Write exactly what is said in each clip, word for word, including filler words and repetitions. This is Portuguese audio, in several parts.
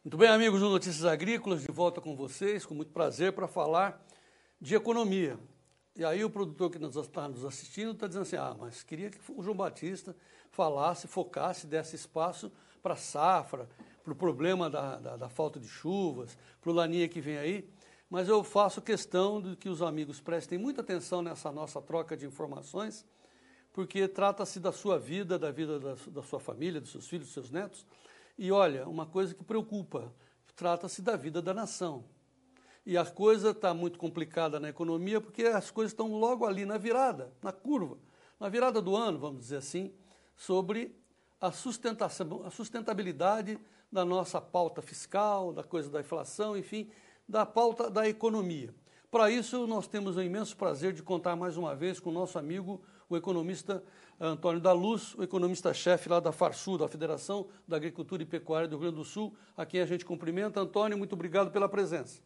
Muito bem, amigos do Notícias Agrícolas, de volta com vocês, com muito prazer para falar de economia. E aí o produtor que está nos assistindo está dizendo assim, ah, mas queria que o João Batista falasse, focasse, desse espaço para a safra, para o problema da, da, da falta de chuvas, para o laninha que vem aí, mas eu faço questão de que os amigos prestem muita atenção nessa nossa troca de informações, porque trata-se da sua vida, da vida da, da sua família, dos seus filhos, dos seus netos. E olha, uma coisa que preocupa, trata-se da vida da nação. E a coisa está muito complicada na economia porque as coisas estão logo ali na virada, na curva, na virada do ano, vamos dizer assim, sobre a sustentação, a sustentabilidade da nossa pauta fiscal, da coisa da inflação, enfim, da pauta da economia. Para isso, nós temos o imenso prazer de contar mais uma vez com o nosso amigo, o economista Antônio da Luz, o economista-chefe lá da Farsul, da Federação da Agricultura e Pecuária do Rio Grande do Sul, a quem a gente cumprimenta. Antônio, muito obrigado pela presença.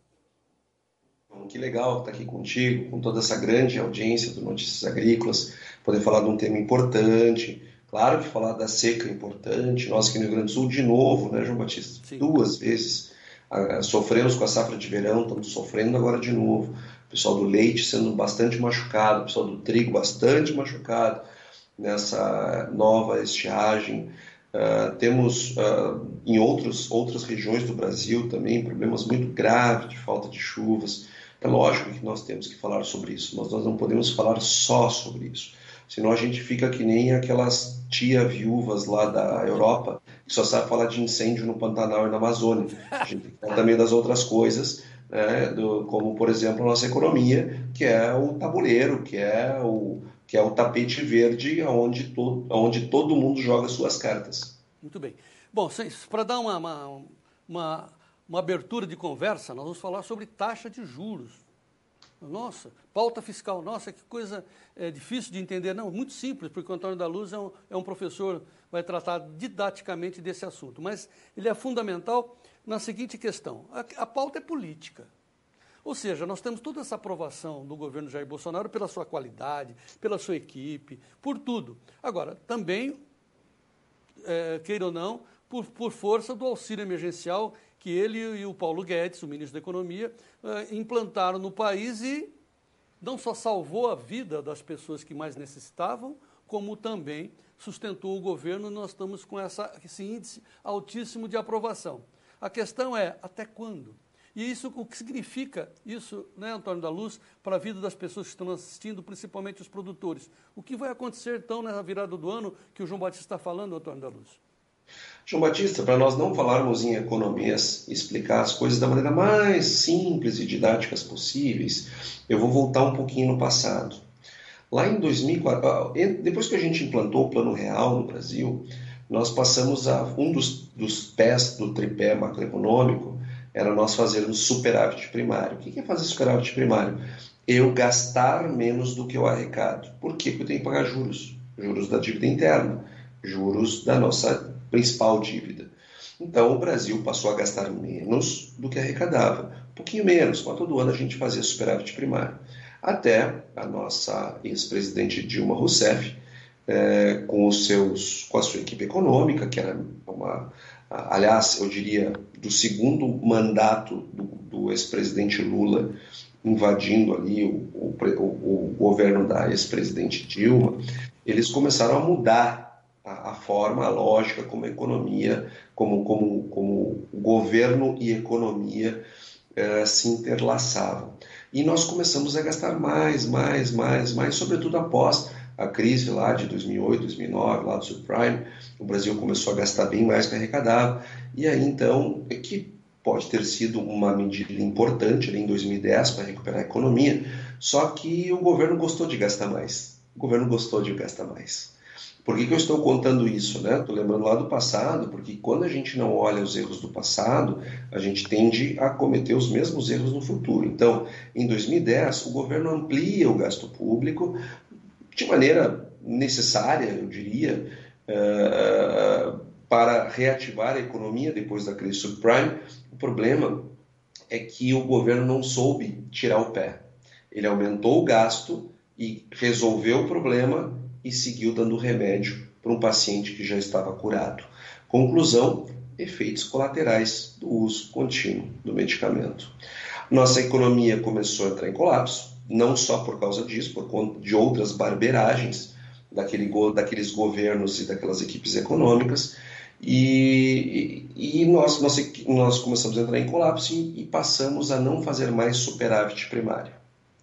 Que legal estar aqui contigo, com toda essa grande audiência do Notícias Agrícolas, poder falar de um tema importante. Claro que falar da seca é importante. Nós aqui no Rio Grande do Sul, de novo, né, João Batista? Sim. Duas vezes ah, sofremos com a safra de verão, estamos sofrendo agora de novo. O pessoal do leite sendo bastante machucado, o pessoal do trigo bastante machucado nessa nova estiagem. Uh, temos uh, em outros, outras regiões do Brasil também problemas muito graves de falta de chuvas. É lógico que nós temos que falar sobre isso, mas nós não podemos falar só sobre isso. Senão a gente fica que nem aquelas tia viúvas lá da Europa que só sabe falar de incêndio no Pantanal e na Amazônia. A gente tem que falar também das outras coisas, né, do, como, por exemplo, a nossa economia, que é o tabuleiro, que é o, que é o tapete verde onde todo, onde todo mundo joga suas cartas. Muito bem. Bom, para dar uma, uma, uma, uma abertura de conversa, nós vamos falar sobre taxa de juros. Nossa, pauta fiscal, nossa, que coisa é, difícil de entender. Não, muito simples, porque o Antônio da Luz é um, é um professor, vai tratar didaticamente desse assunto. Mas ele é fundamental na seguinte questão, a, a pauta é política. Ou seja, nós temos toda essa aprovação do governo Jair Bolsonaro pela sua qualidade, pela sua equipe, por tudo. Agora, também, é, queira ou não, por, por força do auxílio emergencial que ele e o Paulo Guedes, o ministro da Economia, eh, implantaram no país e não só salvou a vida das pessoas que mais necessitavam, como também sustentou o governo. Nós estamos com essa, esse índice altíssimo de aprovação. A questão é, até quando? E isso, o que significa isso, né, Antônio da Luz, para a vida das pessoas que estão assistindo, principalmente os produtores? O que vai acontecer, então, na virada do ano que o João Batista está falando, Antônio da Luz? João Batista, para nós não falarmos em economias e explicar as coisas da maneira mais simples e didáticas possíveis, eu vou voltar um pouquinho no passado. Lá em dois mil e quatro, depois que a gente implantou o Plano Real no Brasil, nós passamos a um dos, dos pés do tripé macroeconômico, era nós fazermos superávit primário. O que é fazer superávit primário? Eu gastar menos do que eu arrecado. Por quê? Porque eu tenho que pagar juros. Juros da dívida interna, juros da nossa principal dívida. Então o Brasil passou a gastar menos do que arrecadava, um pouquinho menos, mas todo ano a gente fazia superávit primário. Até a nossa ex-presidente Dilma Rousseff, é, com, os seus, com a sua equipe econômica, que era uma, aliás, eu diria, do segundo mandato do, do ex-presidente Lula, invadindo ali o, o, o, o governo da ex-presidente Dilma, eles começaram a mudar a forma, a lógica como a economia, como, como, como o governo e economia eh, se interlaçavam. E nós começamos a gastar mais, mais, mais, mais, sobretudo após a crise lá de dois mil e oito, dois mil e nove, lá do subprime, o Brasil começou a gastar bem mais que arrecadava, e aí então, é que pode ter sido uma medida importante ali em dois mil e dez para recuperar a economia, só que o governo gostou de gastar mais, o governo gostou de gastar mais. Por que que eu estou contando isso, né? Estou lembrando lá do passado, porque quando a gente não olha os erros do passado, a gente tende a cometer os mesmos erros no futuro. Então, em dois mil e dez, o governo amplia o gasto público de maneira necessária, eu diria, uh, para reativar a economia depois da crise subprime. O problema é que o governo não soube tirar o pé. Ele aumentou o gasto e resolveu o problema e seguiu dando remédio para um paciente que já estava curado. Conclusão, efeitos colaterais do uso contínuo do medicamento. Nossa economia começou a entrar em colapso, não só por causa disso, por conta de outras barberagens daquele, daqueles governos e daquelas equipes econômicas, e, e nós, nós, nós começamos a entrar em colapso e, e passamos a não fazer mais superávit primário.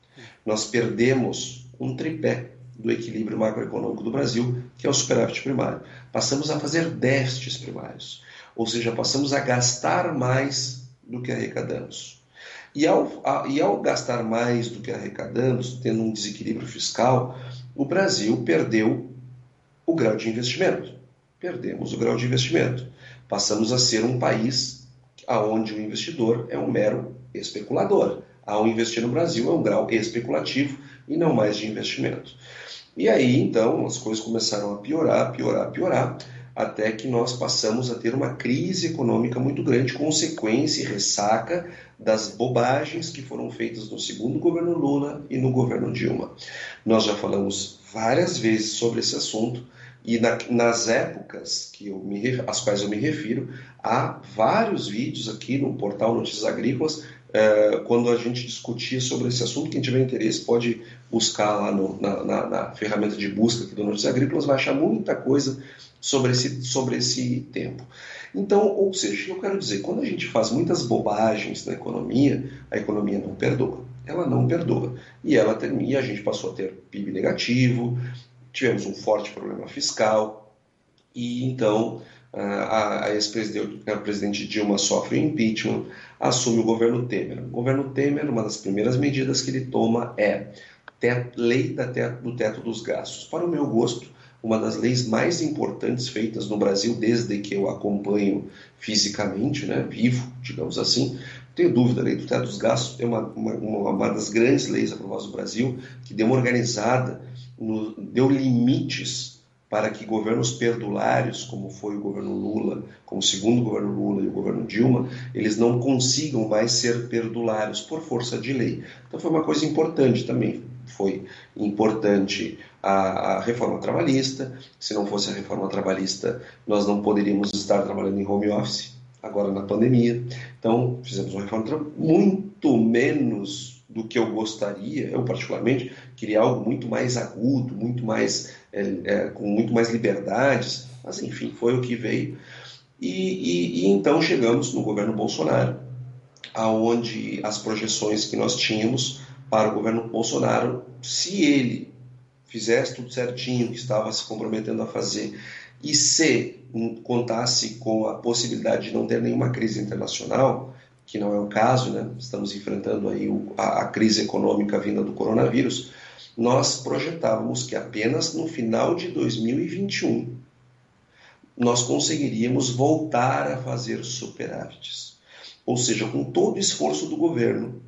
Nós perdemos um tripé do equilíbrio macroeconômico do Brasil, que é o superávit primário. Passamos a fazer déficits primários, ou seja, passamos a gastar mais do que arrecadamos. E ao, a, e ao gastar mais do que arrecadamos, tendo um desequilíbrio fiscal, o Brasil perdeu o grau de investimento. Perdemos o grau de investimento. Passamos a ser um país onde o investidor é um mero especulador. Ao investir no Brasil é um grau especulativo e não mais de investimento. E aí, então, as coisas começaram a piorar, piorar, piorar, até que nós passamos a ter uma crise econômica muito grande, consequência e ressaca das bobagens que foram feitas no segundo governo Lula e no governo Dilma. Nós já falamos várias vezes sobre esse assunto, e na, nas épocas que eu me, às quais eu me refiro, há vários vídeos aqui no portal Notícias Agrícolas, eh, quando a gente discutia sobre esse assunto. Quem tiver interesse pode buscar lá no, na, na, na ferramenta de busca aqui do Notícias Agrícolas, vai achar muita coisa sobre esse, sobre esse tempo. Então, ou seja, eu quero dizer, quando a gente faz muitas bobagens na economia, a economia não perdoa. Ela não perdoa. E, ela tem, e a gente passou a ter P I B negativo, tivemos um forte problema fiscal, e então a, a ex-presidente Dilma sofre o impeachment, assume o governo Temer. O governo Temer, uma das primeiras medidas que ele toma é teto, lei da teto, do teto dos gastos. Para o meu gosto, uma das leis mais importantes feitas no Brasil desde que eu acompanho fisicamente, né, vivo, digamos assim. Não tenho dúvida, a lei do teto dos gastos é uma, uma, uma das grandes leis aprovadas no Brasil, que deu uma organizada, no, deu limites para que governos perdulários, como foi o governo Lula, como o segundo governo Lula e o governo Dilma, eles não consigam mais ser perdulários por força de lei. Então foi uma coisa importante também. Foi importante a, a reforma trabalhista. Se não fosse a reforma trabalhista, nós não poderíamos estar trabalhando em home office, agora na pandemia. Então, fizemos uma reforma muito menos do que eu gostaria. Eu, particularmente, queria algo muito mais agudo, muito mais, é, é, com muito mais liberdades, mas, enfim, foi o que veio. E, e, e então chegamos no governo Bolsonaro, aonde as projeções que nós tínhamos para o governo Bolsonaro, se ele fizesse tudo certinho, que estava se comprometendo a fazer, e se contasse com a possibilidade de não ter nenhuma crise internacional, que não é o caso, né? Estamos enfrentando aí o, a, a crise econômica vinda do coronavírus, nós projetávamos que apenas no final de dois mil e vinte e um nós conseguiríamos voltar a fazer superávites. Ou seja, com todo o esforço do governo,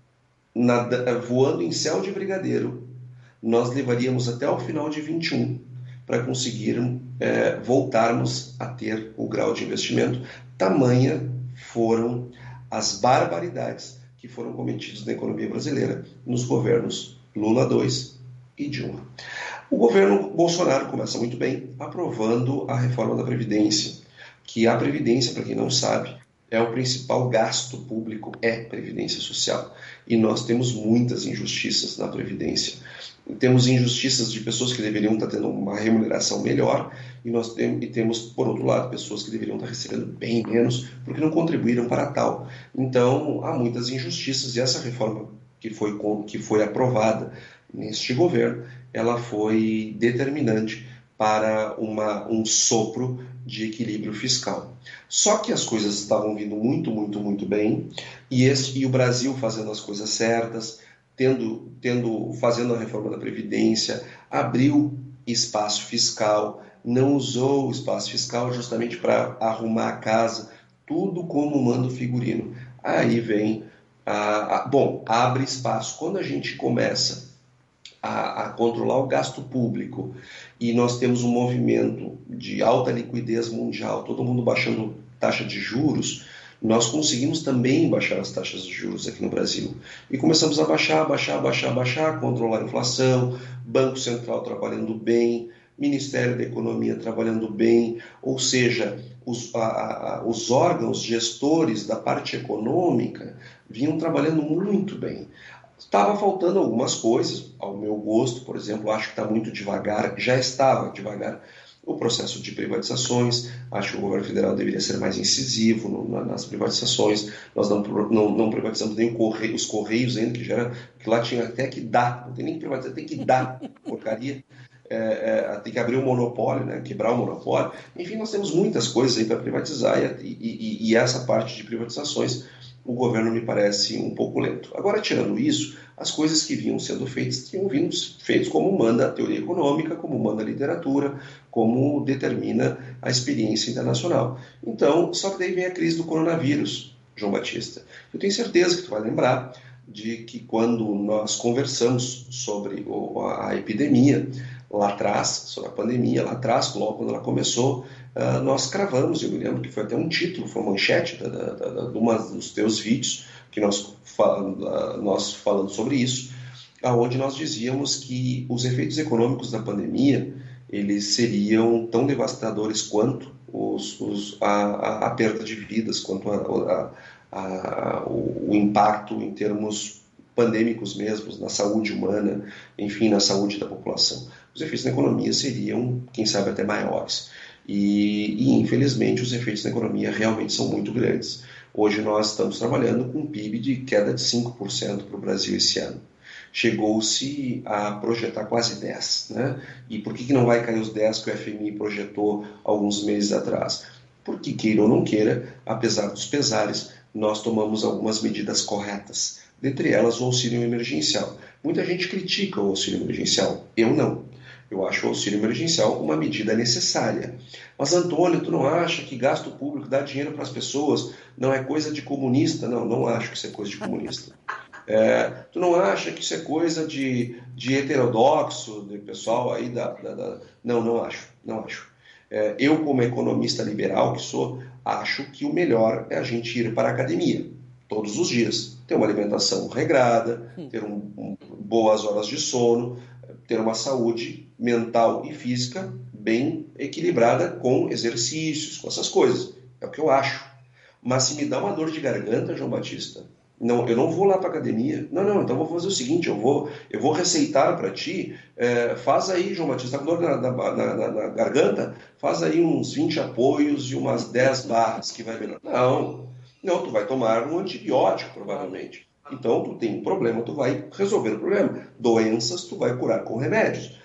nada, voando em céu de brigadeiro, nós levaríamos até o final de vinte e um para conseguir é, voltarmos a ter o grau de investimento. Tamanha foram as barbaridades que foram cometidas na economia brasileira nos governos Lula dois e Dilma. O governo Bolsonaro começa muito bem, aprovando a reforma da Previdência, que a Previdência, para quem não sabe, é o principal gasto público, é Previdência Social. E nós temos muitas injustiças na Previdência. Temos injustiças de pessoas que deveriam estar tendo uma remuneração melhor, e nós tem, e temos, por outro lado, pessoas que deveriam estar recebendo bem menos, porque não contribuíram para tal. Então, há muitas injustiças, e essa reforma que foi, que foi aprovada neste governo, ela foi determinante para uma, um sopro de equilíbrio fiscal. Só que as coisas estavam vindo muito, muito, muito bem, e, esse, e o Brasil fazendo as coisas certas, tendo, tendo, fazendo a reforma da Previdência, abriu espaço fiscal, não usou o espaço fiscal justamente para arrumar a casa, tudo como manda o figurino. Aí vem, a, a, bom, abre espaço. Quando a gente começa a, a controlar o gasto público e nós temos um movimento de alta liquidez mundial, todo mundo baixando taxa de juros, nós conseguimos também baixar as taxas de juros aqui no Brasil. E começamos a baixar, baixar, baixar, baixar, controlar a inflação, Banco Central trabalhando bem, Ministério da Economia trabalhando bem, ou seja, os, a, a, os órgãos gestores da parte econômica vinham trabalhando muito bem. Estava faltando algumas coisas, ao meu gosto, por exemplo, acho que está muito devagar, já estava devagar o processo de privatizações, acho que o governo federal deveria ser mais incisivo no, nas privatizações, nós não, não, não privatizamos nem correio, os Correios ainda, que, já era, que lá tinha até que dar, não tem nem que privatizar, tem que dar porcaria, é, é, tem que abrir o monopólio, né, quebrar o monopólio, enfim, nós temos muitas coisas aí para privatizar e, e, e essa parte de privatizações o governo me parece um pouco lento. Agora, tirando isso, as coisas que vinham sendo feitas tinham vindo feitas como manda a teoria econômica, como manda a literatura, como determina a experiência internacional. Então, só que daí vem a crise do coronavírus, João Batista. Eu tenho certeza que tu vai lembrar de que quando nós conversamos sobre a epidemia lá atrás, sobre a pandemia lá atrás, logo quando ela começou, Uh, nós cravamos, eu me lembro que foi até um título, foi uma manchete da, da, da, de uma dos teus vídeos, que nós, uh, nós falando sobre isso, onde nós dizíamos que os efeitos econômicos da pandemia, eles seriam tão devastadores quanto os, os, a, a, a perda de vidas, quanto a, a, a, o, o impacto em termos pandêmicos mesmos, na saúde humana, enfim, na saúde da população. Os efeitos na economia seriam, quem sabe, até maiores. E, e, infelizmente, os efeitos na economia realmente são muito grandes. Hoje nós estamos trabalhando com um P I B de queda de cinco por cento para o Brasil esse ano. Chegou-se a projetar quase dez por cento. Né? E por que, que não vai cair os dez por cento que o F M I projetou alguns meses atrás? Porque, queira ou não queira, apesar dos pesares, nós tomamos algumas medidas corretas. Dentre elas, o auxílio emergencial. Muita gente critica o auxílio emergencial. Eu não. Eu acho o auxílio emergencial uma medida necessária. Mas, Antônio, tu não acha que gasto público, dar dinheiro para as pessoas, não é coisa de comunista? Não, não acho que isso é coisa de comunista. É, tu não acha que isso é coisa de, de heterodoxo, de pessoal aí da... da, da... Não, não acho, não acho. É, eu, como economista liberal que sou, acho que o melhor é a gente ir para a academia, todos os dias. Ter uma alimentação regrada, ter um, um, boas horas de sono, ter uma saúde mental e física bem equilibrada com exercícios, com essas coisas. É o que eu acho. Mas se me dá uma dor de garganta, João Batista, não, eu não vou lá para a academia. Não, não, então vou fazer o seguinte, eu vou, eu vou receitar para ti, é, faz aí, João Batista, está com dor na, na, na, na garganta, faz aí uns vinte apoios e umas dez barras que vai melhorar. Não, não, tu vai tomar um antibiótico, provavelmente. Então, tu tem um problema, tu vai resolver o problema. Doenças, tu vai curar com remédios.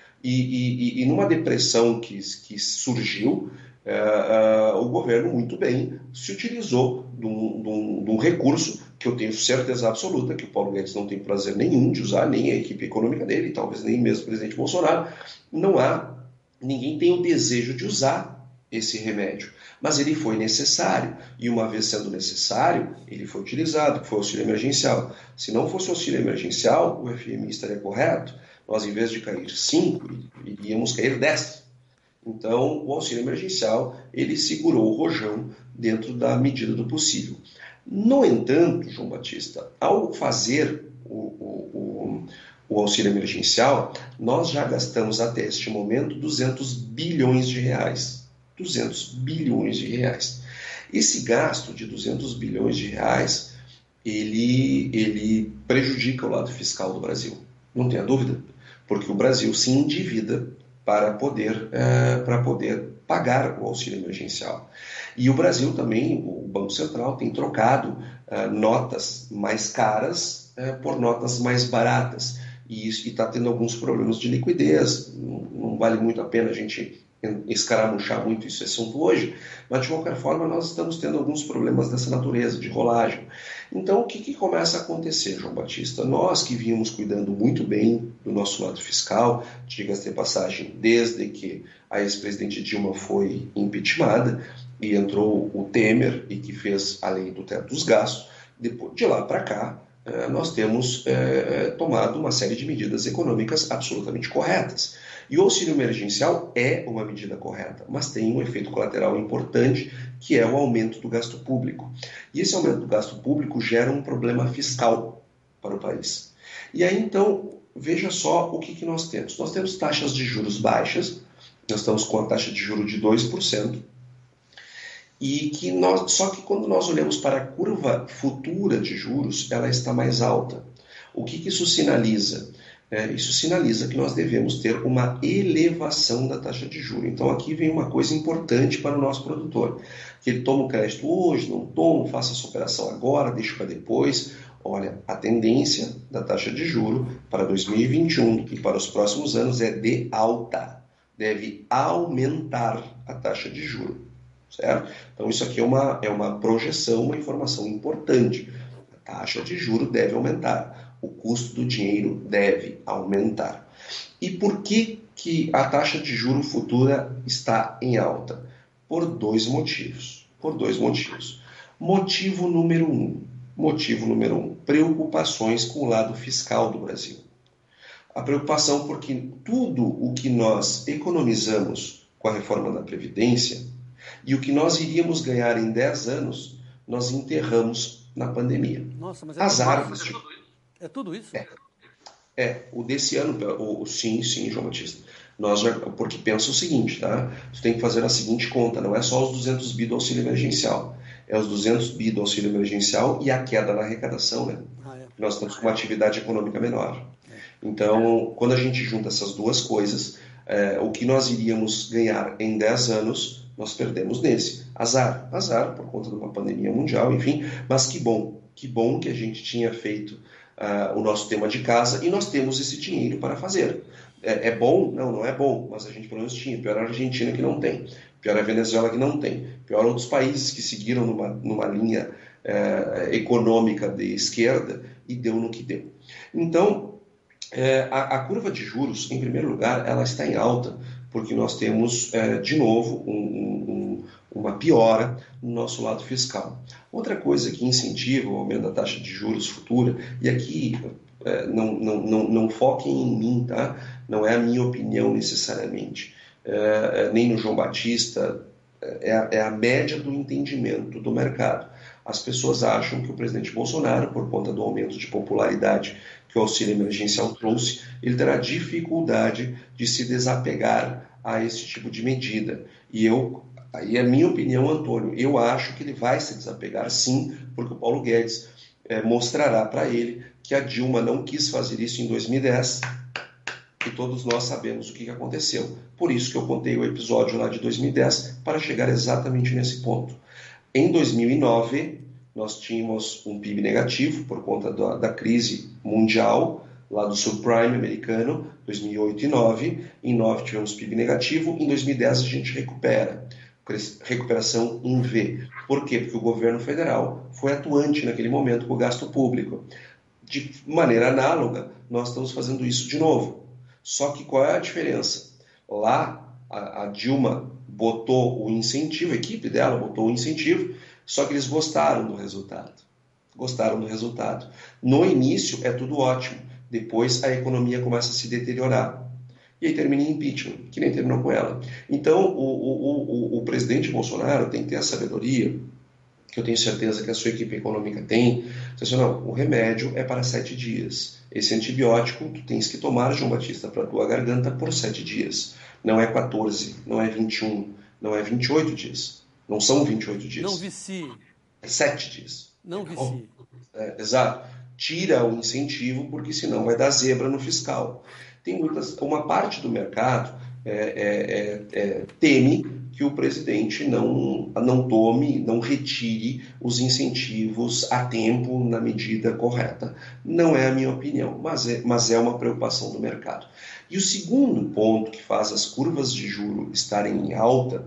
E, e, e numa depressão que, que surgiu, é, é, o governo, muito bem, se utilizou de um, de, um, de um recurso que eu tenho certeza absoluta que o Paulo Guedes não tem prazer nenhum de usar, nem a equipe econômica dele, talvez nem mesmo o presidente Bolsonaro. Não há, ninguém tem o desejo de usar esse remédio, mas ele foi necessário, e uma vez sendo necessário, ele foi utilizado, que foi o auxílio emergencial. Se não fosse o auxílio emergencial, o F M I estaria correto, nós em vez de cair cinco, iríamos cair dez. Então, o auxílio emergencial, ele segurou o rojão dentro da medida do possível. No entanto, João Batista, ao fazer o, o, o, o auxílio emergencial, nós já gastamos até este momento duzentos bilhões de reais. duzentos bilhões de reais. Esse gasto de duzentos bilhões de reais, ele, ele prejudica o lado fiscal do Brasil. Não tenha dúvida, porque o Brasil se endivida para poder, é, para poder pagar o auxílio emergencial. E o Brasil também, o Banco Central, tem trocado é, notas mais caras é, por notas mais baratas. E está tendo alguns problemas de liquidez. Não, não vale muito a pena a gente escaramuchar muito esse assunto hoje, mas de qualquer forma nós estamos tendo alguns problemas dessa natureza, de rolagem. Então o que, que começa a acontecer, João Batista? Nós que vínhamos cuidando muito bem do nosso lado fiscal, diga-se de passagem, desde que a ex-presidente Dilma foi impeachmentada e entrou o Temer e que fez a lei do teto dos gastos, depois, de lá para cá, nós temos é, tomado uma série de medidas econômicas absolutamente corretas. E o auxílio emergencial é uma medida correta, mas tem um efeito colateral importante, que é o aumento do gasto público. E esse aumento do gasto público gera um problema fiscal para o país. E aí, então, veja só o que, que nós temos. Nós temos taxas de juros baixas, nós estamos com a taxa de juros de dois por cento, E que nós, só que quando nós olhamos para a curva futura de juros, ela está mais alta. O que, que isso sinaliza? É, isso sinaliza que nós devemos ter uma elevação da taxa de juros. Então aqui vem uma coisa importante para o nosso produtor, que ele toma o crédito hoje, não toma, faça essa operação agora, deixa para depois. Olha, a tendência da taxa de juros para dois mil e vinte e um e para os próximos anos é de alta, deve aumentar a taxa de juros, certo? Então isso aqui é uma, é uma projeção, uma informação importante. A taxa de juros deve aumentar. O custo do dinheiro deve aumentar. E por que, que a taxa de juros futura está em alta? Por dois motivos. Por dois motivos. Motivo número um. Motivo número um. Preocupações com o lado fiscal do Brasil. A preocupação porque tudo o que nós economizamos com a reforma da Previdência e o que nós iríamos ganhar em dez anos, nós enterramos na pandemia. Nossa, mas é As tudo árvores... isso? É tudo isso? É. É, o desse ano, o, sim, sim, João Batista. Nós já, porque pensa o seguinte, tá? Tu tem que fazer a seguinte conta, não é só os duzentos bi do auxílio emergencial, é os duzentos bi do auxílio emergencial e a queda na arrecadação, né? Ah, é. Nós estamos com uma atividade econômica menor. É. Então, quando a gente junta essas duas coisas, é, o que nós iríamos ganhar em dez anos, nós perdemos nesse. Azar, azar, por conta de uma pandemia mundial, enfim, mas que bom, que bom que a gente tinha feito Uh, o nosso tema de casa, e nós temos esse dinheiro para fazer. É, é bom? Não, não é bom, mas a gente pelo menos tinha. Pior a Argentina que não tem, pior a Venezuela que não tem, pior outros países que seguiram numa, numa linha uh, econômica de esquerda e deu no que deu. Então, uh, a, a curva de juros, em primeiro lugar, ela está em alta, porque nós temos, uh, de novo, um, um, uma piora no nosso lado fiscal. Outra coisa que incentiva o aumento da taxa de juros futura, e aqui é, não, não, não, não foquem em mim, tá? Não é a minha opinião necessariamente, é, nem no João Batista, é a, é a média do entendimento do mercado. As pessoas acham que o presidente Bolsonaro, por conta do aumento de popularidade que o auxílio emergencial trouxe, ele terá dificuldade de se desapegar a esse tipo de medida. E eu... Aí é a minha opinião, Antônio. Eu acho que ele vai se desapegar sim, porque o Paulo Guedes é, mostrará para ele que a Dilma não quis fazer isso em dois mil e dez e todos nós sabemos o que aconteceu. Por isso que eu contei o episódio lá de dois mil e dez para chegar exatamente nesse ponto. Em dois mil e nove, nós tínhamos um P I B negativo por conta da, da crise mundial, lá do subprime americano, dois mil e oito e dois mil e nove. Em dois mil e nove tivemos P I B negativo, em dois mil e dez a gente recupera. Recuperação em V. Por quê? Porque o governo federal foi atuante naquele momento com o gasto público. De maneira análoga, nós estamos fazendo isso de novo. Só que qual é a diferença? Lá, a, a Dilma botou o incentivo, a equipe dela botou o incentivo, só que eles gostaram do resultado. Gostaram do resultado. No início é tudo ótimo, depois a economia começa a se deteriorar. E aí termina em impeachment, que nem terminou com ela. Então, o, o, o, o presidente Bolsonaro tem que ter a sabedoria, que eu tenho certeza que a sua equipe econômica tem. Assim, não, o remédio é para sete dias. Esse antibiótico tu tens que tomar, João Batista, para a tua garganta por sete dias. Não é quatorze, não é vinte e um, não é vinte e oito dias. Não são vinte e oito dias. Não vicie. É sete dias. Não vicie. É, exato. Tira o incentivo, porque senão vai dar zebra no fiscal. Tem muitas, uma parte do mercado é, é, é, teme que o presidente não, não tome, não retire os incentivos a tempo, na medida correta. Não é a minha opinião, mas é, mas é uma preocupação do mercado. E o segundo ponto que faz as curvas de juros estarem em alta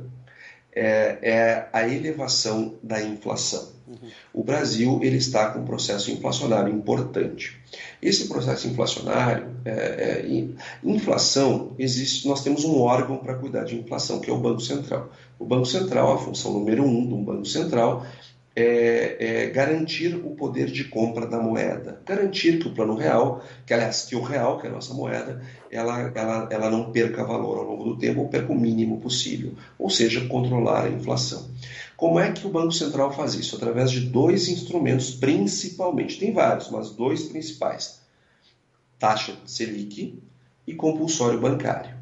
é, é a elevação da inflação. Uhum. O Brasil ele está com um processo inflacionário importante. Esse processo inflacionário, é, é, inflação, existe, nós temos um órgão para cuidar de inflação, que é o Banco Central. O Banco Central, a função número um do Banco Central é, é garantir o poder de compra da moeda, garantir que o plano real, que aliás, que o real, que é a nossa moeda, ela, ela, ela não perca valor ao longo do tempo, ou perca o mínimo possível, ou seja, controlar a inflação. Como é que o Banco Central faz isso? Através de dois instrumentos, principalmente. Tem vários, mas dois principais. Taxa Selic e compulsório bancário.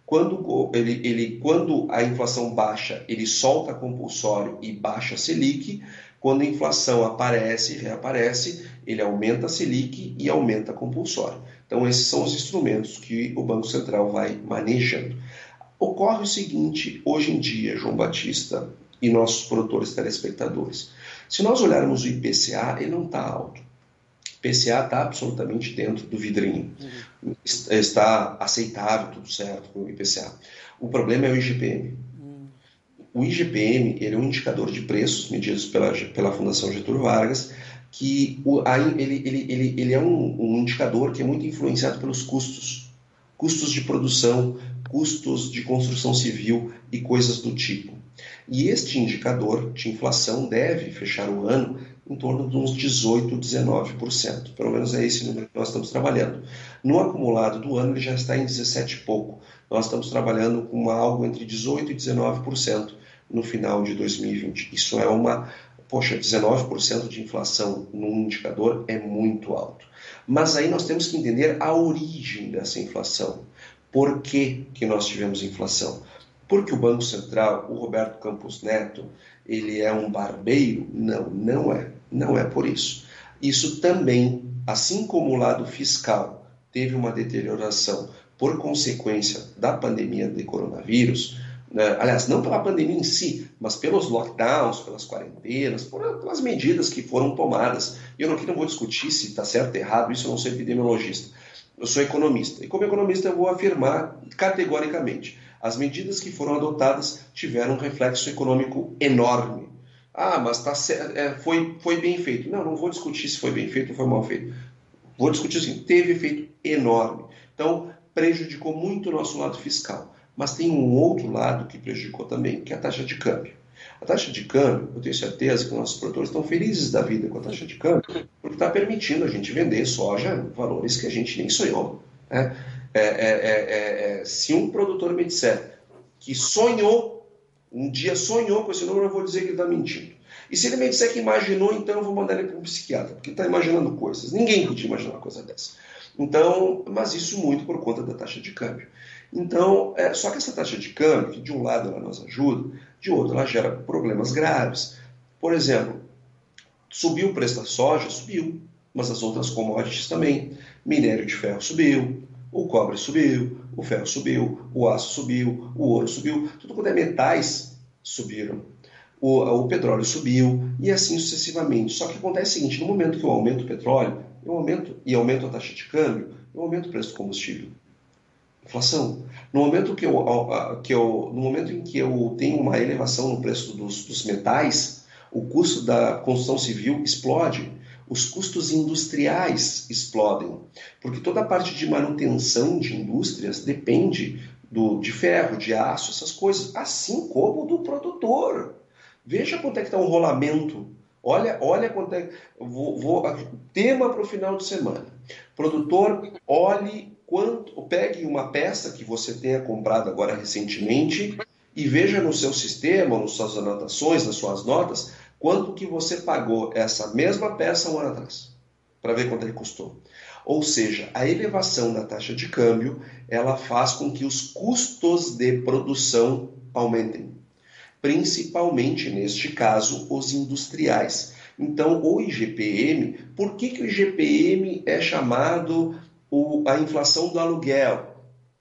Quando, ele, ele, quando a inflação baixa, ele solta compulsório e baixa a Selic. Quando a inflação aparece e reaparece, ele aumenta a Selic e aumenta a compulsório. Então, esses são os instrumentos que o Banco Central vai manejando. Ocorre o seguinte, hoje em dia, João Batista e nossos produtores telespectadores, se nós olharmos o I P C A, ele não está alto. O I P C A está absolutamente dentro do vidrinho. Uhum. Está aceitável, tudo certo com o I P C A. O problema é o I G P M. Uhum. O I G P M ele é um indicador de preços medidos pela, pela Fundação Getúlio Vargas, que o, ele, ele, ele, ele é um, um indicador que é muito influenciado pelos custos. Custos de produção, custos de construção civil e coisas do tipo. E este indicador de inflação deve fechar o ano em torno de uns dezoito, dezenove por cento. Pelo menos é esse número que nós estamos trabalhando. No acumulado do ano ele já está em dezessete e pouco. Nós estamos trabalhando com algo entre dezoito e dezenove por cento no final de dois mil e vinte. Isso é uma... Poxa, dezenove por cento de inflação num indicador é muito alto. Mas aí nós temos que entender a origem dessa inflação. Por que que nós tivemos inflação? Porque o Banco Central, o Roberto Campos Neto, ele é um barbeiro? Não, não é. Não é por isso. Isso também, assim como o lado fiscal teve uma deterioração por consequência da pandemia de coronavírus, né? Aliás, não pela pandemia em si, mas pelos lockdowns, pelas quarentenas, por, pelas medidas que foram tomadas. E eu aqui não vou discutir se está certo ou errado, isso eu não sou epidemiologista. Eu sou economista. E como economista eu vou afirmar categoricamente, as medidas que foram adotadas tiveram um reflexo econômico enorme. Ah, mas tá, é, foi, foi bem feito. Não, não vou discutir se foi bem feito ou foi mal feito. Vou discutir assim, teve efeito enorme. Então, prejudicou muito o nosso lado fiscal. Mas tem um outro lado que prejudicou também, que é a taxa de câmbio. A taxa de câmbio, eu tenho certeza que os nossos produtores estão felizes da vida com a taxa de câmbio, porque está permitindo a gente vender soja valores que a gente nem sonhou. Né? É, é, é, é, se um produtor me disser que sonhou, um dia sonhou com esse número, eu vou dizer que ele está mentindo. E se ele me disser que imaginou, então eu vou mandar ele para um psiquiatra, porque está imaginando coisas. Ninguém podia imaginar uma coisa dessa. Então, mas isso muito por conta da taxa de câmbio. Então, é, só que essa taxa de câmbio, que de um lado ela nos ajuda, de outro ela gera problemas graves. Por exemplo, subiu o preço da soja? Subiu, mas as outras commodities também. Minério de ferro subiu, o cobre subiu, o ferro subiu, o aço subiu, o ouro subiu, tudo quanto é metais subiram. O, o petróleo subiu e assim sucessivamente. Só que acontece o seguinte, no momento que eu aumento o petróleo eu aumento, e aumento a taxa de câmbio, eu aumento o preço do combustível. Inflação. No momento, que eu, que eu, no momento em que eu tenho uma elevação no preço dos, dos metais, o custo da construção civil explode, os custos industriais explodem, porque toda a parte de manutenção de indústrias depende do, de ferro, de aço, essas coisas, assim como do produtor. Veja quanto é que está um rolamento. Olha, olha quanto é... Vou, vou, tema para o final de semana. Produtor, olhe quanto... Pegue uma peça que você tenha comprado agora recentemente e veja no seu sistema, nas suas anotações, nas suas notas, quanto que você pagou essa mesma peça um ano atrás, para ver quanto ele custou. Ou seja, a elevação da taxa de câmbio, ela faz com que os custos de produção aumentem. Principalmente, neste caso, os industriais. Então, o I G P M, por que, que o I G P M é chamado o, a inflação do aluguel?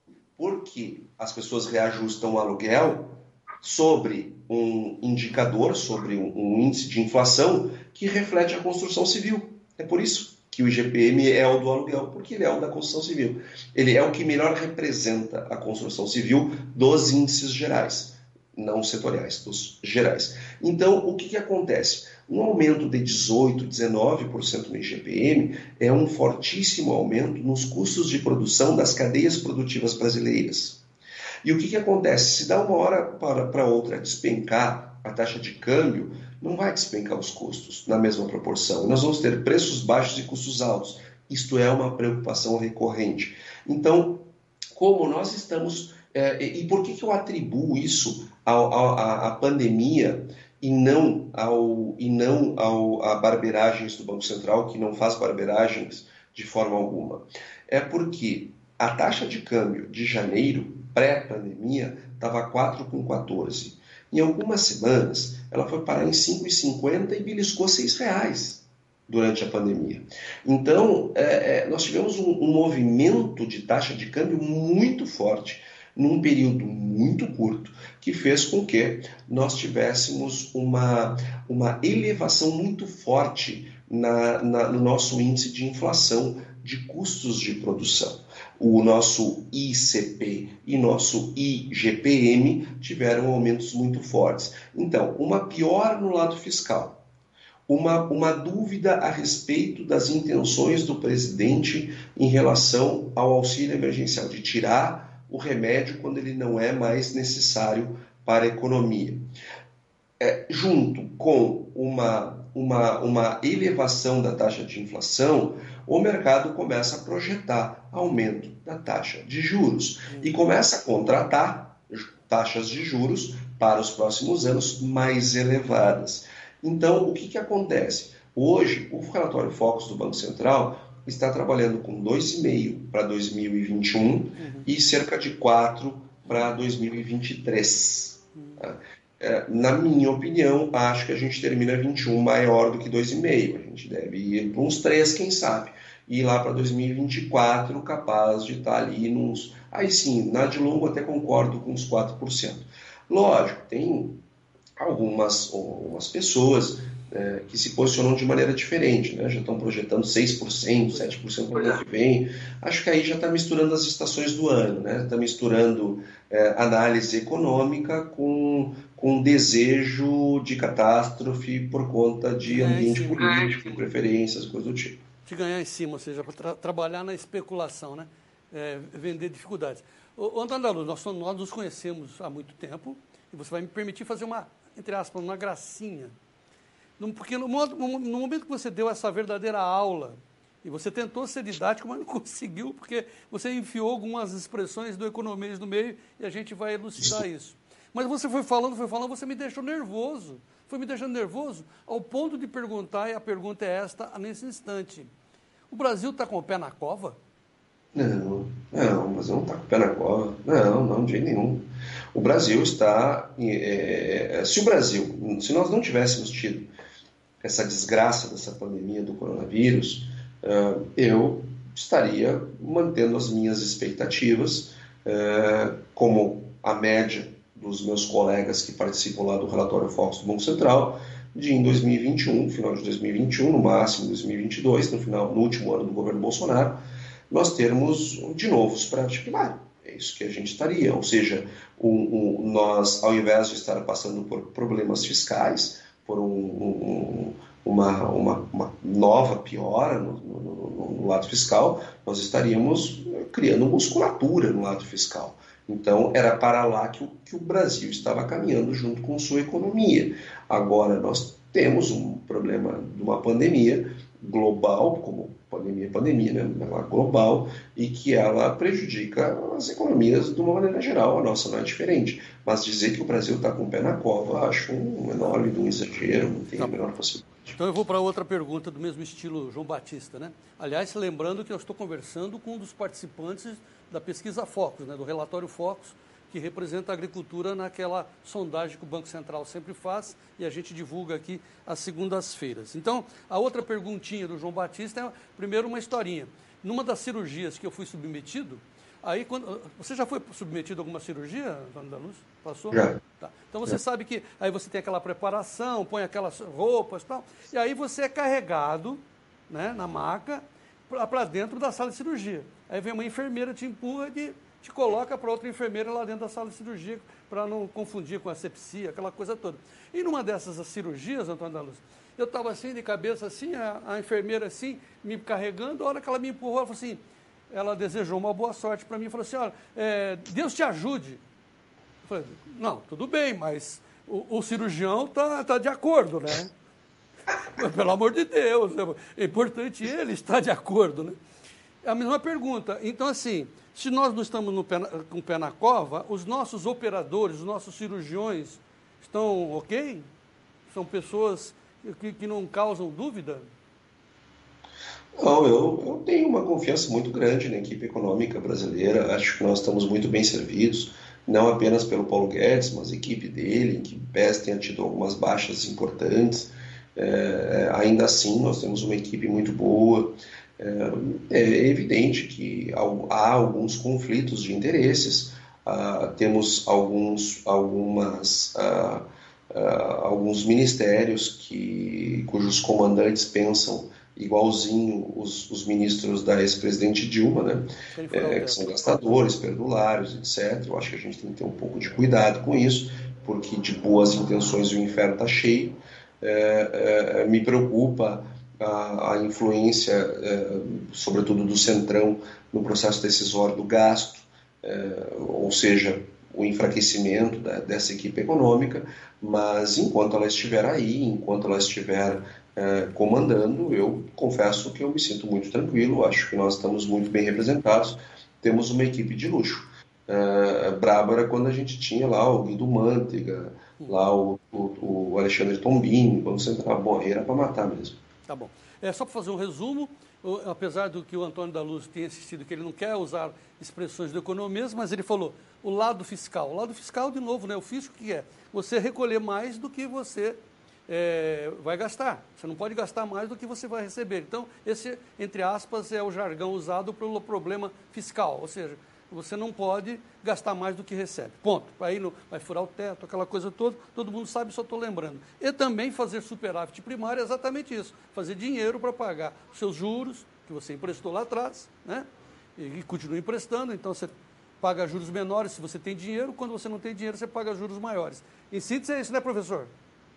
Porque as pessoas reajustam o aluguel sobre um indicador, sobre um, um índice de inflação que reflete a construção civil. É por isso que o I G P M é o do aluguel, porque ele é o da construção civil. Ele é o que melhor representa a construção civil dos índices gerais. Não setoriais, dos gerais. Então, o que, que acontece? Um aumento de dezoito por cento, dezenove por cento no I G P M é um fortíssimo aumento nos custos de produção das cadeias produtivas brasileiras. E o que, que acontece? Se dá uma hora para outra despencar a taxa de câmbio, não vai despencar os custos na mesma proporção. Nós vamos ter preços baixos e custos altos. Isto é uma preocupação recorrente. Então, como nós estamos... É, e por que, que eu atribuo isso à pandemia e não, ao, e não ao, a barbeiragens do Banco Central, que não faz barbeiragens de forma alguma? É porque A taxa de câmbio de janeiro, pré-pandemia, estava quatro vírgula quatorze. Em algumas semanas, ela foi parar em cinco vírgula cinquenta e beliscou seis reais durante a pandemia. Então, é, é, nós tivemos um, um movimento de taxa de câmbio muito forte, num período muito curto, que fez com que nós tivéssemos uma, uma elevação muito forte na, na, no nosso índice de inflação de custos de produção. O nosso I C P e nosso I G P M tiveram aumentos muito fortes. Então, uma piora no lado fiscal, uma, uma dúvida a respeito das intenções do presidente em relação ao auxílio emergencial, de tirar o remédio quando ele não é mais necessário para a economia. É, junto com uma, uma, uma elevação da taxa de inflação, o mercado começa a projetar aumento da taxa de juros e começa a contratar taxas de juros para os próximos anos mais elevadas. Então, o que, que acontece? Hoje, o relatório Focus do Banco Central está trabalhando com dois vírgula cinco para dois mil e vinte e um uhum. e cerca de quatro para dois mil e vinte e três. Tá? É, na minha opinião, acho que a gente termina vinte e um maior do que dois vírgula cinco. A gente deve ir para uns três, quem sabe. E lá para dois mil e vinte e quatro, capaz de estar ali nos... Aí sim, na de longo até concordo com uns quatro por cento. Lógico, tem algumas, algumas pessoas é, que se posicionam de maneira diferente, né? Já estão projetando seis por cento, sete por cento para o ano que vem. Acho que aí já está misturando as estações do ano, né? Está misturando é, análise econômica com, com desejo de catástrofe por conta de ambiente é, político, preferências, coisas do tipo. De ganhar em cima, ou seja, para tra trabalhar na especulação, né? É, vender dificuldades. Ô, Antônio da Luz, nós, nós nos conhecemos há muito tempo e você vai me permitir fazer uma, entre aspas, uma gracinha. Porque no, no momento que você deu essa verdadeira aula, e você tentou ser didático, mas não conseguiu, porque você enfiou algumas expressões do economês no meio e a gente vai elucidar isso. Mas você foi falando, foi falando, você me deixou nervoso. Foi me deixando nervoso ao ponto de perguntar, e a pergunta é esta nesse instante. O Brasil está com o pé na cova? Não, não, o Brasil não está com o pé na cova. Não, não, de jeito nenhum. O Brasil está... É, se o Brasil, se nós não tivéssemos tido essa desgraça dessa pandemia do coronavírus, uh, eu estaria mantendo as minhas expectativas, uh, como a média dos meus colegas que participam lá do relatório Focus do Banco Central, de em dois mil e vinte e um, final de dois mil e vinte e um, no máximo dois mil e vinte e dois, no, final, no último ano do governo Bolsonaro, nós termos de novo superávit primário. É isso que a gente estaria, ou seja, um, um, nós, ao invés de estar passando por problemas fiscais, por um, um, uma, uma, uma nova piora no, no, no lado fiscal, nós estaríamos criando musculatura no lado fiscal. Então, era para lá que o, que o Brasil estava caminhando junto com sua economia. Agora, nós temos um problema de uma pandemia global, como pandemia, pandemia, né? Ela é global, e que ela prejudica as economias de uma maneira geral. A nossa não é diferente. Mas dizer que o Brasil está com o pé na cova, acho um enorme um exagero, não tem a menor possibilidade. Então eu vou para outra pergunta do mesmo estilo João Batista, né? Aliás, lembrando que eu estou conversando com um dos participantes da pesquisa Focus, né? Do relatório Focus, que representa a agricultura naquela sondagem que o Banco Central sempre faz e a gente divulga aqui às segundas-feiras. Então, a outra perguntinha do João Batista é, primeiro, uma historinha. Numa das cirurgias que eu fui submetido, aí quando, você já foi submetido a alguma cirurgia, Antônio da Luz? Passou? Já. Tá. Então você já. Sabe que aí você tem aquela preparação, põe aquelas roupas e tal, e aí você é carregado, né, na maca para dentro da sala de cirurgia. Aí vem uma enfermeira, te empurra e te coloca para outra enfermeira lá dentro da sala de cirurgia, para não confundir com asepsia, aquela coisa toda. E numa dessas cirurgias, Antônio da Luz, eu estava assim, de cabeça assim, a, a enfermeira assim, me carregando, a hora que ela me empurrou, ela falou assim, ela desejou uma boa sorte para mim, falou assim, olha, é, Deus te ajude. Eu falei, não, tudo bem, mas o, o cirurgião está tá de acordo, né? Mas, pelo amor de Deus, é importante ele estar de acordo, né? É a mesma pergunta. Então, assim, se nós não estamos no pé, com o pé na cova, os nossos operadores, os nossos cirurgiões estão ok? São pessoas que, que não causam dúvida? Não, eu, eu tenho uma confiança muito grande na equipe econômica brasileira. Acho que nós estamos muito bem servidos, não apenas pelo Paulo Guedes, mas a equipe dele, que pese tenha tido algumas baixas importantes. É, ainda assim, nós temos uma equipe muito boa. É, é evidente que há alguns conflitos de interesses. Ah, temos alguns, algumas, ah, ah, alguns ministérios que, cujos comandantes pensam igualzinho os, os ministros da ex-presidente Dilma, né? É, que são gastadores, perdulários, etcétera. Eu acho que a gente tem que ter um pouco de cuidado com isso, porque de boas intenções o inferno está cheio. É, é, me preocupa a, a influência, é, sobretudo do Centrão, no processo decisório do gasto, é, ou seja, o enfraquecimento da, dessa equipe econômica, mas enquanto ela estiver aí, enquanto ela estiver é, comandando, eu confesso que eu me sinto muito tranquilo, acho que nós estamos muito bem representados, temos uma equipe de luxo. É, brabo era quando a gente tinha lá o Guido Mantega, lá o, o, o Alexandre Tombini, quando você entrava, bom, aí era para matar mesmo. Tá bom. É só para fazer um resumo, apesar do que o Antônio da Luz tenha insistido que ele não quer usar expressões do economês, mas ele falou o lado fiscal. O lado fiscal, de novo, né, o fisco que é você recolher mais do que você é, vai gastar. Você não pode gastar mais do que você vai receber. Então, esse, entre aspas, é o jargão usado pelo problema fiscal, ou seja, você não pode gastar mais do que recebe. Ponto. Aí não vai furar o teto, aquela coisa toda, todo mundo sabe, só estou lembrando. E também fazer superávit primário é exatamente isso. Fazer dinheiro para pagar os seus juros, que você emprestou lá atrás, né? E, e continua emprestando, então você paga juros menores se você tem dinheiro, quando você não tem dinheiro, você paga juros maiores. Em síntese é isso, né, professor?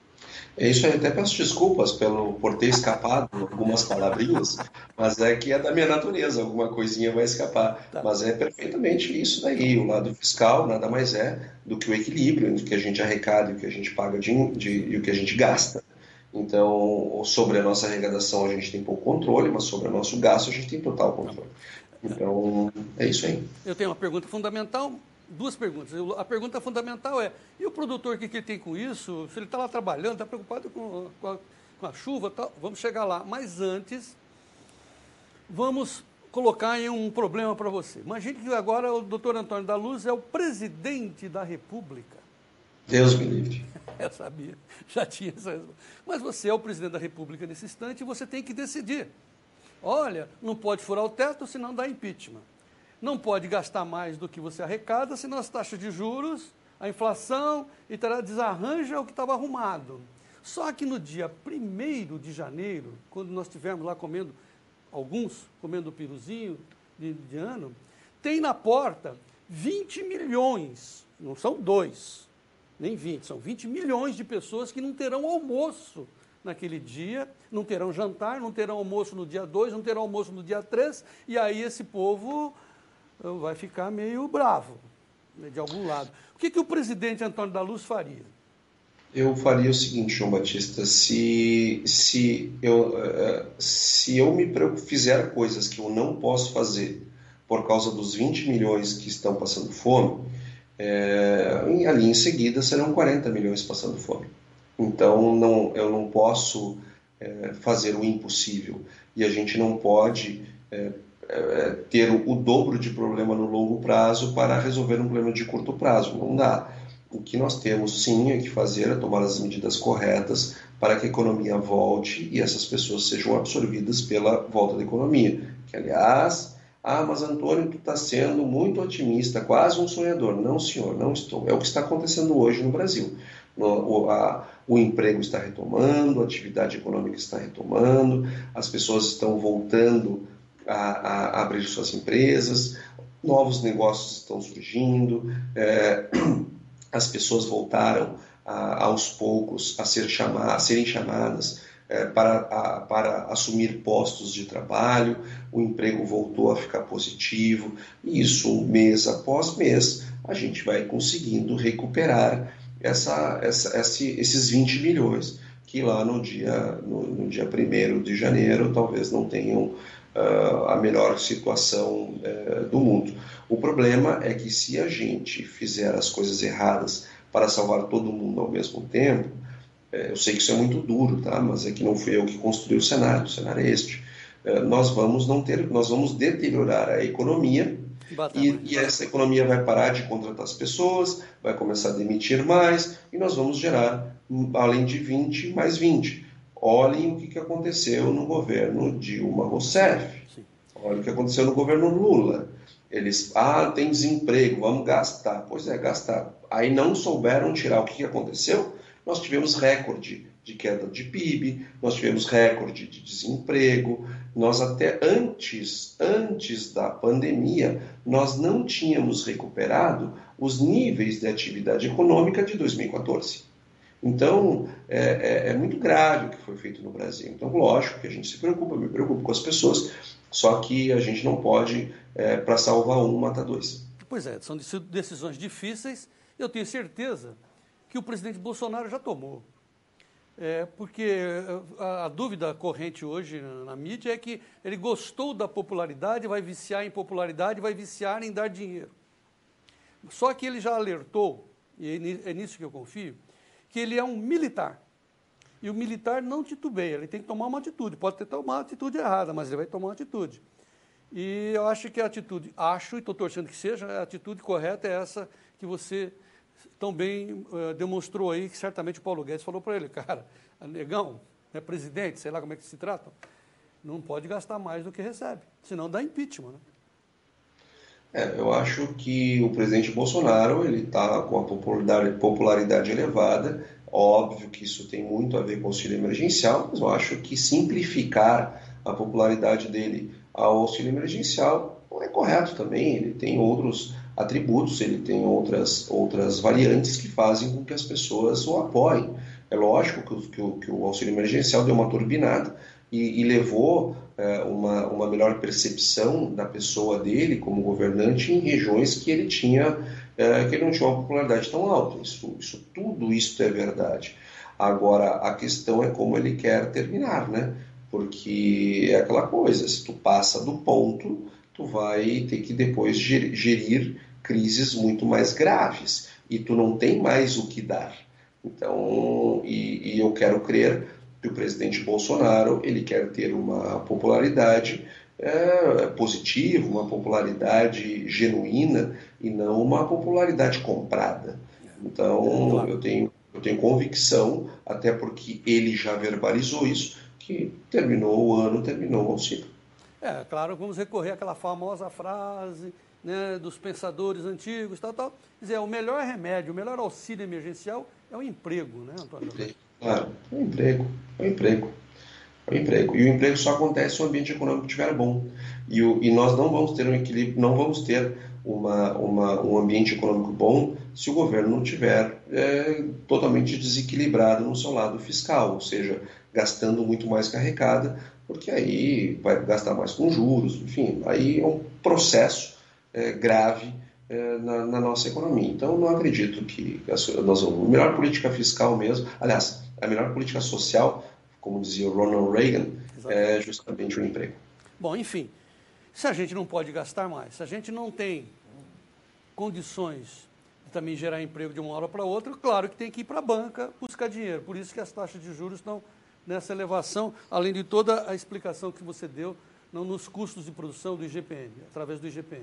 É isso aí, até peço desculpas pelo, por ter escapado algumas palavrinhas, mas é que é da minha natureza, alguma coisinha vai escapar. Tá. Mas é perfeitamente isso daí, o lado fiscal nada mais é do que o equilíbrio entre o que a gente arrecada e o que a gente paga de, de, e o que a gente gasta. Então, sobre a nossa arrecadação a gente tem pouco controle, mas sobre o nosso gasto a gente tem total controle. Então, é isso aí. Eu tenho uma pergunta fundamental. Duas perguntas. A pergunta fundamental é, e o produtor, o que, que ele tem com isso? Se ele está lá trabalhando, está preocupado com, com, a, com a chuva, tá, vamos chegar lá. Mas antes, vamos colocar em um problema para você. Imagine que agora o doutor Antônio da Luz é o presidente da República. Deus me livre. Eu sabia, já tinha essa resposta. Mas você é o presidente da República nesse instante e você tem que decidir. Olha, não pode furar o teto, senão dá impeachment. Não pode gastar mais do que você arrecada, senão as taxas de juros, a inflação, e terá desarranja o que estava arrumado. Só que no dia primeiro de janeiro, quando nós estivermos lá comendo, alguns comendo o piruzinho de, de ano, tem na porta vinte milhões, não são dois, nem vinte, são vinte milhões de pessoas que não terão almoço naquele dia, não terão jantar, não terão almoço no dia dois, não terão almoço no dia três, e aí esse povo vai ficar meio bravo, né, de algum lado. O que, que o presidente Antônio da Luz faria? Eu faria o seguinte, João Batista, se, se, eu, se eu me fizer coisas que eu não posso fazer por causa dos vinte milhões que estão passando fome, é, ali em seguida serão quarenta milhões passando fome. Então não, eu não posso é, fazer o impossível e a gente não pode é, é, ter o, o dobro de problema no longo prazo para resolver um problema de curto prazo. Não dá. O que nós temos sim é que fazer é tomar as medidas corretas para que a economia volte e essas pessoas sejam absorvidas pela volta da economia. Que, aliás, ah, mas Antônio, tu está sendo muito otimista, quase um sonhador. Não, senhor, não estou. É o que está acontecendo hoje no Brasil. O, a, o emprego está retomando, a atividade econômica está retomando, as pessoas estão voltando a, a, a abrir suas empresas, novos negócios estão surgindo, é, as pessoas voltaram a, aos poucos a, ser chama, a serem chamadas é, para, a, para assumir postos de trabalho, o emprego voltou a ficar positivo, e isso mês após mês a gente vai conseguindo recuperar essa, essa, esse, esses vinte milhões, que lá no dia, no, no dia primeiro de janeiro talvez não tenham uh, a melhor situação uh, do mundo. O problema é que se a gente fizer as coisas erradas para salvar todo mundo ao mesmo tempo, uh, eu sei que isso é muito duro, tá? Mas é que não fui eu que construí o cenário, o cenário é este. nós vamos não ter, nós vamos deteriorar a economia e, e essa economia vai parar de contratar as pessoas, vai começar a demitir mais e nós vamos gerar, além de vinte, mais vinte. Olhem o que, que aconteceu no governo Dilma Rousseff. Olha o que aconteceu no governo Lula. Eles, ah, tem desemprego, vamos gastar. Pois é, gastar. Aí não souberam tirar. O que, que aconteceu? Nós tivemos recorde de queda de P I B, nós tivemos recorde de desemprego, nós até antes, antes da pandemia, nós não tínhamos recuperado os níveis de atividade econômica de dois mil e quatorze. Então, é, é, é muito grave o que foi feito no Brasil. Então, lógico que a gente se preocupa, me preocupo com as pessoas, só que a gente não pode, é, para salvar um, matar dois. Pois é, são decisões difíceis, eu tenho certeza que o presidente Bolsonaro já tomou. É, porque a, a dúvida corrente hoje na, na mídia é que ele gostou da popularidade, vai viciar em popularidade, vai viciar em dar dinheiro. Só que ele já alertou, e é nisso que eu confio, que ele é um militar. E o militar não titubeia, ele tem que tomar uma atitude. Pode ter tomado uma atitude errada, mas ele vai tomar uma atitude. E eu acho que a atitude, acho e estou torcendo que seja, a atitude correta é essa que você tão bem uh, demonstrou aí, que certamente o Paulo Guedes falou para ele, cara, negão, é presidente, sei lá como é que se trata, não pode gastar mais do que recebe, senão dá impeachment, né? É, eu acho que o presidente Bolsonaro ele está com a popularidade, popularidade elevada. Óbvio que isso tem muito a ver com o auxílio emergencial, mas eu acho que simplificar a popularidade dele ao auxílio emergencial não é correto também. Ele tem outros atributos, ele tem outras, outras variantes que fazem com que as pessoas o apoiem. É lógico que o, que o, que o auxílio emergencial deu uma turbinada e, e levou é, uma, uma melhor percepção da pessoa dele como governante em regiões que ele tinha é, que ele não tinha uma popularidade tão alta. Isso, isso, tudo isso é verdade. Agora, a questão é como ele quer terminar, né? Porque é aquela coisa, se tu passa do ponto, tu vai ter que depois gerir crises muito mais graves e tu não tem mais o que dar. Então, e, e eu quero crer que o presidente Bolsonaro ele quer ter uma popularidade é, positiva, uma popularidade genuína e não uma popularidade comprada. Então, eu tenho, eu tenho convicção, até porque ele já verbalizou isso, que terminou o ano, terminou o auxílio. É, claro, vamos recorrer àquela famosa frase, né, dos pensadores antigos, tal, tal. Quer dizer, o melhor remédio, o melhor auxílio emergencial é o emprego, né, Antônio? Emprego, claro, é o emprego, é o emprego, é o emprego. E o emprego só acontece se o ambiente econômico estiver bom. E, o, e nós não vamos ter um equilíbrio, não vamos ter uma, uma, um ambiente econômico bom se o governo não estiver é, totalmente desequilibrado no seu lado fiscal, ou seja, gastando muito mais que arrecada, porque aí vai gastar mais com juros, enfim, aí é um processo é, grave é, na, na nossa economia. Então, não acredito que a, nós, a melhor política fiscal mesmo, aliás, a melhor política social, como dizia o Ronald Reagan, Exatamente. É justamente o emprego. Bom, enfim, se a gente não pode gastar mais, se a gente não tem condições de também gerar emprego de uma hora para outra, claro que tem que ir para a banca buscar dinheiro. Por isso que as taxas de juros estão nessa elevação, além de toda a explicação que você deu não, nos custos de produção do I G P M, através do I G P M.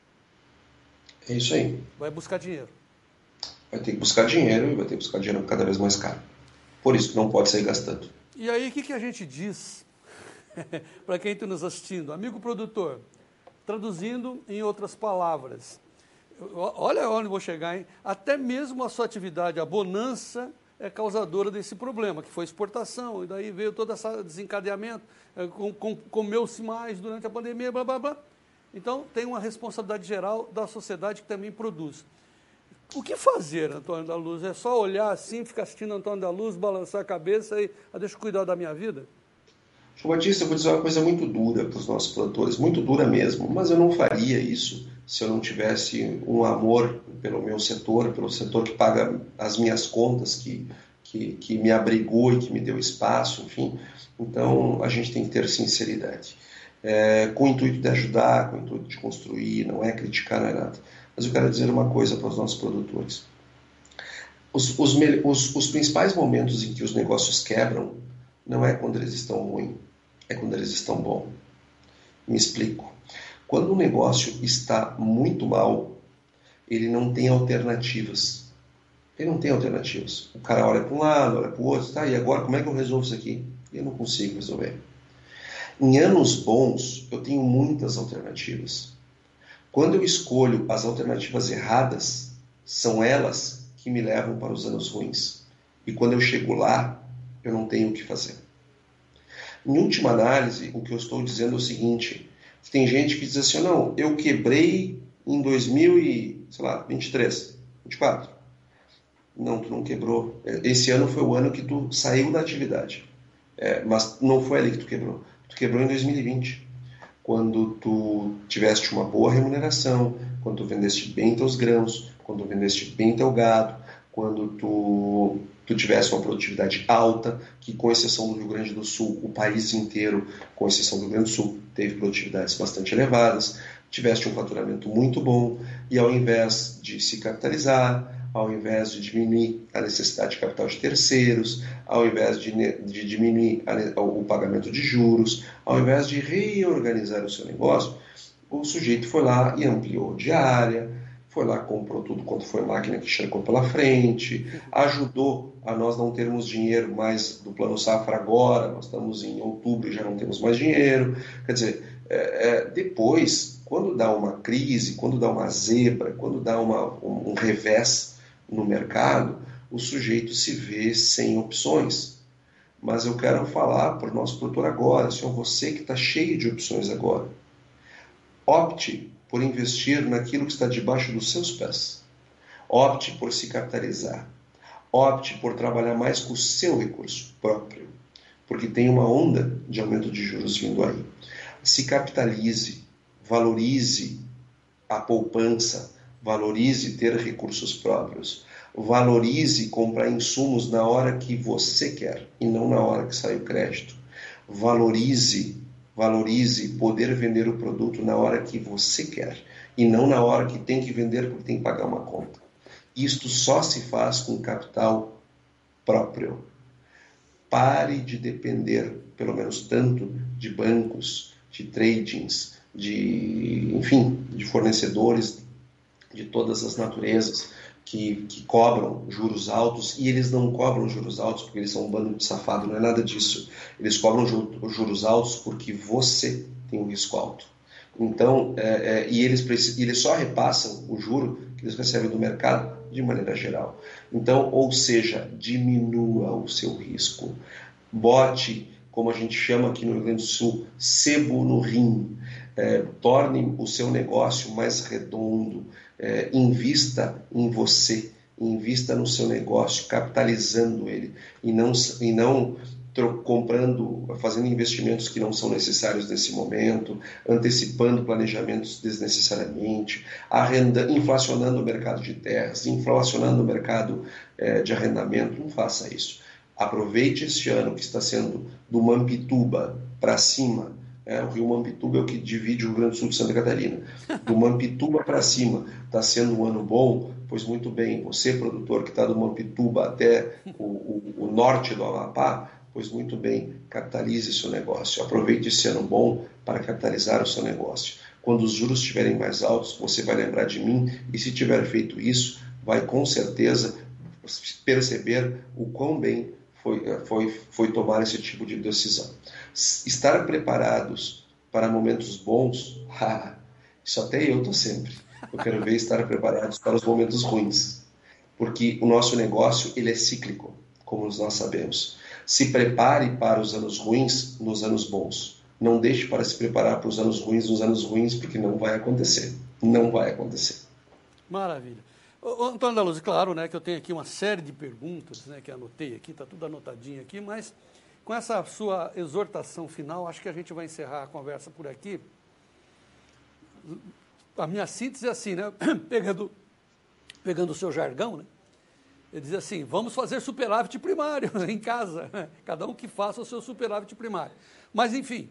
É isso aí. Vai buscar dinheiro. Vai ter que buscar dinheiro e vai ter que buscar dinheiro cada vez mais caro. Por isso que não pode sair gastando. E aí, o que, que a gente diz para quem está nos assistindo? Amigo produtor, traduzindo em outras palavras, olha onde vou chegar, hein? Até mesmo a sua atividade, a bonança, é causadora desse problema, que foi exportação, e daí veio todo esse desencadeamento, é, com, com, comeu-se mais durante a pandemia, blá, blá, blá. Então, tem uma responsabilidade geral da sociedade que também produz. O que fazer, Antônio da Luz? É só olhar assim, ficar assistindo Antônio da Luz, balançar a cabeça e ah, deixa eu cuidar da minha vida? João Batista, eu vou dizer uma coisa muito dura para os nossos produtores, muito dura mesmo, mas eu não faria isso se eu não tivesse um amor pelo meu setor, pelo setor que paga as minhas contas, que, que, que me abrigou e que me deu espaço, enfim. Então, a gente tem que ter sinceridade. É, com o intuito de ajudar, com o intuito de construir, não é criticar, não é nada. Mas eu quero dizer uma coisa para os nossos produtores. Os, os, os, os principais momentos em que os negócios quebram não é quando eles estão ruins, é quando eles estão bons. Me explico. Quando o negócio está muito mal, ele não tem alternativas. Ele não tem alternativas. O cara olha para um lado, olha para o outro, tá, e agora como é que eu resolvo isso aqui? Eu não consigo resolver. Em anos bons, eu tenho muitas alternativas. Quando eu escolho as alternativas erradas, são elas que me levam para os anos ruins. E quando eu chego lá, eu não tenho o que fazer. Em última análise, o que eu estou dizendo é o seguinte, tem gente que diz assim, não, eu quebrei em dois mil e vinte e três, vinte e quatro. Não, tu não quebrou. Esse ano foi o ano que tu saiu da atividade. É, mas não foi ali que tu quebrou. Tu quebrou em dois mil e vinte, quando tu tiveste uma boa remuneração, quando tu vendeste bem teus grãos, quando tu vendeste bem teu gado, quando tu, tu tivesse uma produtividade alta, que com exceção do Rio Grande do Sul, o país inteiro, com exceção do Rio Grande do Sul, teve produtividades bastante elevadas, tiveste um faturamento muito bom, e ao invés de se capitalizar, ao invés de diminuir a necessidade de capital de terceiros, ao invés de, de diminuir a, o pagamento de juros, ao invés de reorganizar o seu negócio, o sujeito foi lá e ampliou diária, foi lá, comprou tudo quanto foi máquina que chegou pela frente, ajudou a nós não termos dinheiro mais do Plano Safra agora, nós estamos em outubro e já não temos mais dinheiro. Quer dizer, é, é, depois, quando dá uma crise, quando dá uma zebra, quando dá uma, um, um revés no mercado, o sujeito se vê sem opções. Mas eu quero falar para o nosso produtor agora, senhor, você que está cheio de opções agora, opte por investir naquilo que está debaixo dos seus pés. Opte por se capitalizar. Opte por trabalhar mais com o seu recurso próprio, porque tem uma onda de aumento de juros vindo aí. Se capitalize, valorize a poupança, valorize ter recursos próprios, valorize comprar insumos na hora que você quer e não na hora que sai o crédito. Valorize, valorize poder vender o produto na hora que você quer e não na hora que tem que vender porque tem que pagar uma conta. Isto só se faz com capital próprio. Pare de depender, pelo menos tanto, de bancos, de tradings, de, enfim, de fornecedores de todas as naturezas que, que cobram juros altos, e eles não cobram juros altos porque eles são um bando de safado, não é nada disso. Eles cobram juros altos porque você tem um risco alto. Então, é, é, e eles, eles só repassam o juro que eles recebem do mercado de maneira geral. Então, ou seja, diminua o seu risco. Bote, como a gente chama aqui no Rio Grande do Sul, sebo no rim. É, torne o seu negócio mais redondo. É, invista em você, invista no seu negócio, capitalizando ele e não, e não comprando, fazendo investimentos que não são necessários nesse momento, antecipando planejamentos desnecessariamente, arrenda, inflacionando o mercado de terras, inflacionando o mercado é, de arrendamento. Não faça isso. Aproveite este ano que está sendo do Mampituba para cima. É, o Rio Mampituba é o que divide o Rio Grande do Sul de Santa Catarina. Do Mampituba para cima está sendo um ano bom, pois muito bem, você produtor que está do Mampituba até o, o, o norte do Amapá, pois muito bem, capitalize seu negócio. Aproveite esse ano bom para capitalizar o seu negócio. Quando os juros estiverem mais altos, você vai lembrar de mim, e se tiver feito isso, vai com certeza perceber o quão bem Foi, foi, foi tomar esse tipo de decisão. Estar preparados para momentos bons, ah, isso até eu estou sempre. Eu quero ver estar preparados para os momentos ruins, porque o nosso negócio ele é cíclico, como nós sabemos. Se prepare para os anos ruins nos anos bons. Não deixe para se preparar para os anos ruins nos anos ruins, porque não vai acontecer. Não vai acontecer. Maravilha. Ô, Antônio da Luz, claro, né, que eu tenho aqui uma série de perguntas, né, que anotei aqui, está tudo anotadinho aqui, mas com essa sua exortação final, acho que a gente vai encerrar a conversa por aqui. A minha síntese é assim, né, pegando, pegando o seu jargão, né, ele diz assim, vamos fazer superávit primário em casa, né, cada um que faça o seu superávit primário. Mas, enfim,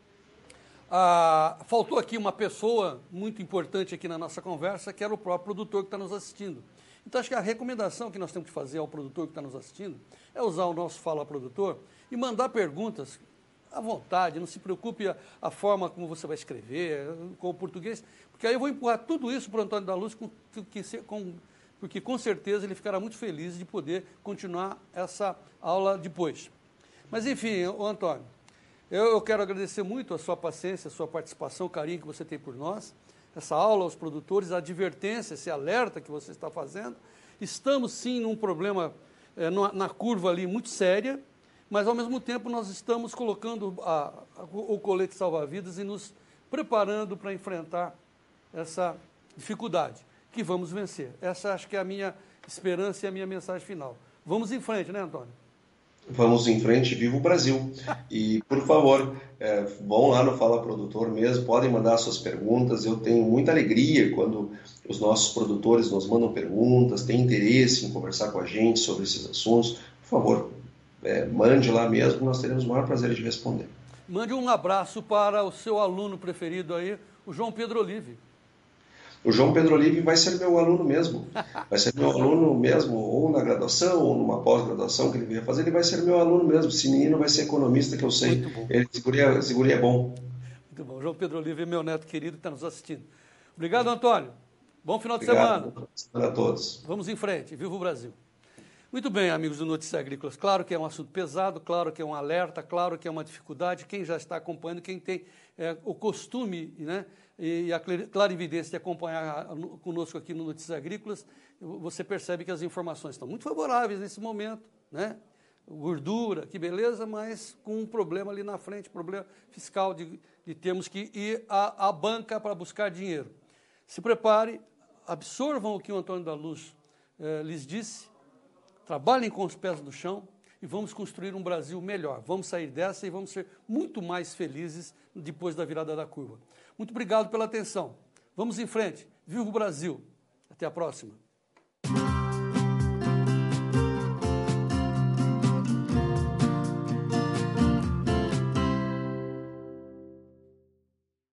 Ah, faltou aqui uma pessoa muito importante aqui na nossa conversa, que era o próprio produtor que está nos assistindo. Então, acho que a recomendação que nós temos que fazer ao produtor que está nos assistindo é usar o nosso Fala Produtor e mandar perguntas à vontade, não se preocupe a, a forma como você vai escrever, com o português, porque aí eu vou empurrar tudo isso para o Antônio da Luz, com, que, com, porque com certeza ele ficará muito feliz de poder continuar essa aula depois. Mas enfim, ô Antônio, eu, eu quero agradecer muito a sua paciência, a sua participação, o carinho que você tem por nós, essa aula aos produtores, a advertência, esse alerta que você está fazendo. Estamos sim num problema é, na, na curva ali muito séria, mas ao mesmo tempo nós estamos colocando a, a, o colete salva-vidas e nos preparando para enfrentar essa dificuldade, que vamos vencer. Essa acho que é a minha esperança e a minha mensagem final. Vamos em frente, né, Antônio? Vamos em frente, viva o Brasil. E, por favor, é, vão lá no Fala Produtor mesmo, podem mandar suas perguntas. Eu tenho muita alegria quando os nossos produtores nos mandam perguntas, têm interesse em conversar com a gente sobre esses assuntos. Por favor, é, mande lá mesmo, nós teremos o maior prazer de responder. Mande um abraço para o seu aluno preferido aí, o João Pedro Olive. O João Pedro Olive vai ser meu aluno mesmo. Vai ser meu aluno mesmo, ou na graduação, ou numa pós-graduação que ele vier fazer, ele vai ser meu aluno mesmo. Esse menino vai ser economista, que eu sei. Muito bom. Ele, esse guri é, esse guri é bom. Muito bom. O João Pedro Olive é meu neto querido que está nos assistindo. Obrigado, Antônio. Bom final Obrigado. de semana. Bom semana a todos. Vamos em frente. Viva o Brasil. Muito bem, amigos do Notícias Agrícolas. Claro que é um assunto pesado, claro que é um alerta, claro que é uma dificuldade. Quem já está acompanhando, quem tem é, o costume, né, e a clarividência de acompanhar conosco aqui no Notícias Agrícolas, você percebe que as informações estão muito favoráveis nesse momento, né? Gordura, que beleza, mas com um problema ali na frente, problema fiscal de, de termos que ir à, à banca para buscar dinheiro. Se prepare, absorvam o que o Antônio da Luz eh, lhes disse, trabalhem com os pés no chão e vamos construir um Brasil melhor. Vamos sair dessa e vamos ser muito mais felizes depois da virada da curva. Muito obrigado pela atenção. Vamos em frente. Viva o Brasil. Até a próxima.